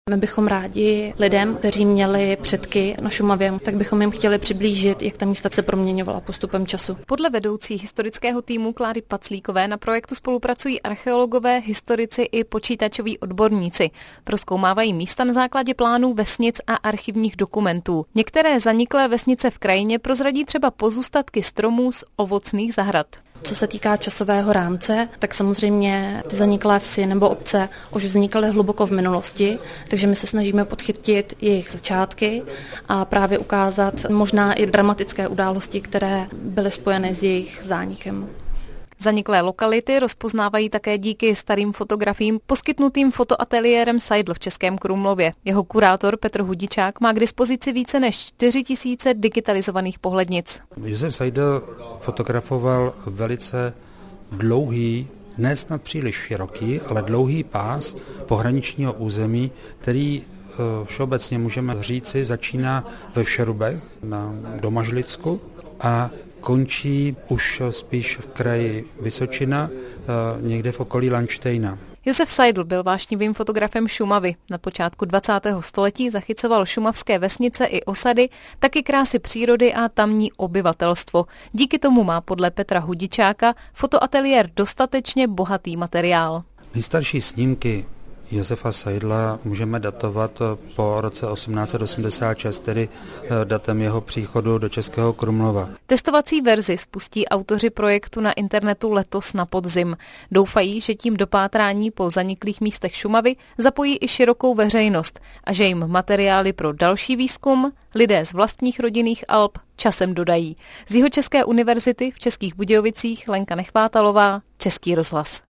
My bychom rádi lidem, kteří měli předky na Šumavě, tak bychom jim chtěli přiblížit, jak ta místa se proměňovala postupem času. Podle vedoucí historického týmu Kláry Paclíkové na projektu spolupracují archeologové, historici i počítačoví odborníci. Prozkoumávají místa na základě plánů vesnic a archivních dokumentů. Některé zaniklé vesnice v krajině prozradí třeba pozůstatky stromů z ovocných zahrad. Co se týká časového rámce, tak samozřejmě ty zaniklé vsi nebo obce už vznikaly hluboko v minulosti, takže my se snažíme podchytit jejich začátky a právě ukázat možná i dramatické události, které byly spojeny s jejich zánikem. Zaniklé lokality rozpoznávají také díky starým fotografiím poskytnutým fotoateliérem Seidl v Českém Krumlově. Jeho kurátor Petr Hudičák má k dispozici více než 4 000 digitalizovaných pohlednic. Josef Seidl fotografoval velice dlouhý, ne snad příliš široký, ale dlouhý pás pohraničního území, který všeobecně můžeme říci začíná ve Všerubech na Domažlicku a končí už spíš v kraji Vysočina, někde v okolí Landštejna. Josef Seidl byl vášnivým fotografem Šumavy. Na počátku 20. století zachycoval šumavské vesnice i osady, taky krásy přírody a tamní obyvatelstvo. Díky tomu má podle Petra Hudičáka fotoateliér dostatečně bohatý materiál. Nejstarší snímky Josefa Seidla můžeme datovat po roce 1886, tedy datem jeho příchodu do Českého Krumlova. Testovací verzi spustí autoři projektu na internetu letos na podzim. Doufají, že tím do pátrání po zaniklých místech Šumavy zapojí i širokou veřejnost a že jim materiály pro další výzkum lidé z vlastních rodinných alb časem dodají. Z Jihočeské univerzity v Českých Budějovicích Lenka Nechvátalová, Český rozhlas.